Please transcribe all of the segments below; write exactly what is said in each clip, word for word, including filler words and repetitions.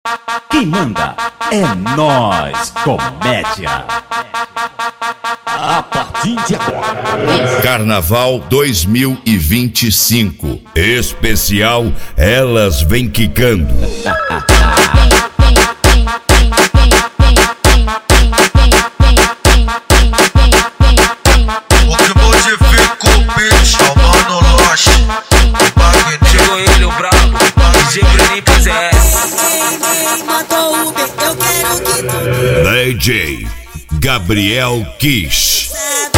Quem manda é nós, comédia. A partir de agora, Carnaval dois mil e vinte e cinco, especial Elas Vem Quicando. D J Gabriel Kish.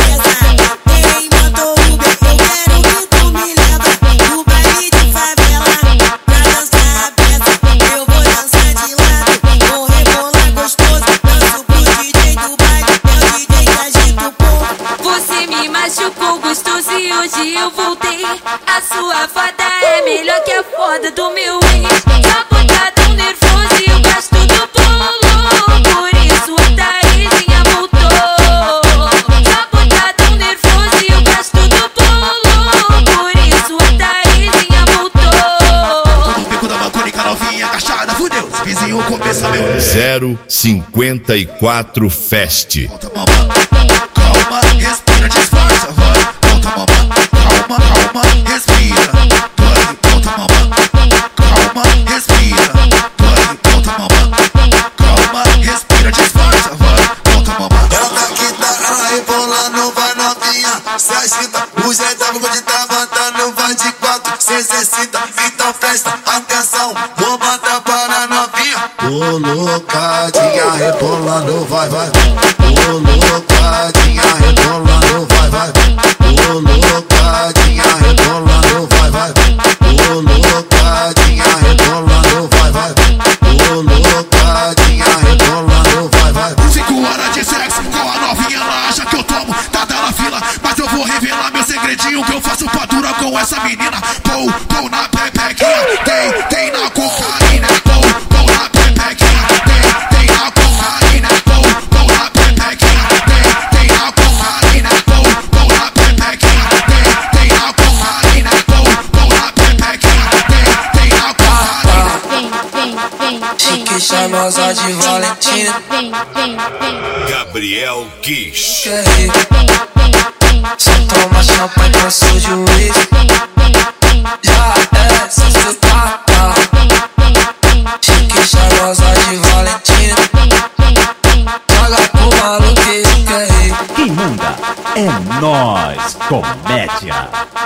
Você me machucou gostoso e hoje eu voltei. A sua foda é melhor que a foda do meu ex. Só botar tão nervoso e eu gasto do bolo. Por isso a Thaisinha voltou. Só botar tão nervoso e eu gasto do bolo. Por isso a Thaisinha voltou. Todo bico da balcônica novinha, agachada, fudeu. Esse vizinho começa meu zero cinquenta e quatro Fest. Volta, mamãe, calma, respira, disfarça, vai. Volta, mamãe, calma, calma, respira. Vai, volta, mamãe, calma, respira. Vai, volta, mamãe, calma, respira, disfarça, vai. Volta, mamãe. Ela tá aqui, tá, ela rebolando, vai novinha. Se agita, o jeito de tá matando, vai de quatro, se exercita. Então festa, atenção, vou botar para novinha. Ô loucadinha, rebolando, vai, vai. Ô loucadinha, rebolando, vai, vai. Ô loucadinha, rebolando, vai, vai. Ô loucadinha, rebolando, vai, vai. Ô loucadinha, rebolando, vai, vai. Cinco horas de sexo com a novinha, ela acha que eu tomo, tá na fila. Mas eu vou revelar meu segredinho que eu faço pra dura com essa menina. Pou, pou na pepequinha, tem, tem na cocaína. Pou, pou na pepequinha, tem, tem na cocaína. Pou, pou na pepequinha, tem, tem na cocaína. Pou, pou na pepequinha, tem, tem na cocaína. Pou, pou na pepequinha, tem, tem na cocaína. Chique charmosa de Valentina. Gabriel Kish. Quer rir? Só toma champanhe pra seu juiz. Já é, se tu tá, tá. Chique charmosa de Valentina. Joga pro maluco que quer rir. quem manda é nós, comédia.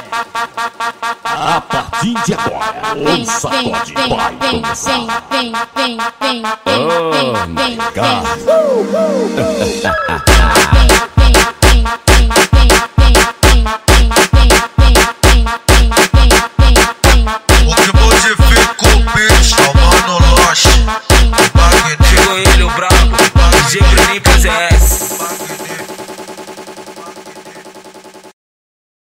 A partir de agora, o sacode vai começar. Oh my God. O que modifica o bicho, mano, loche. Chegou ele, o brabo, D J Bruninho P Z S.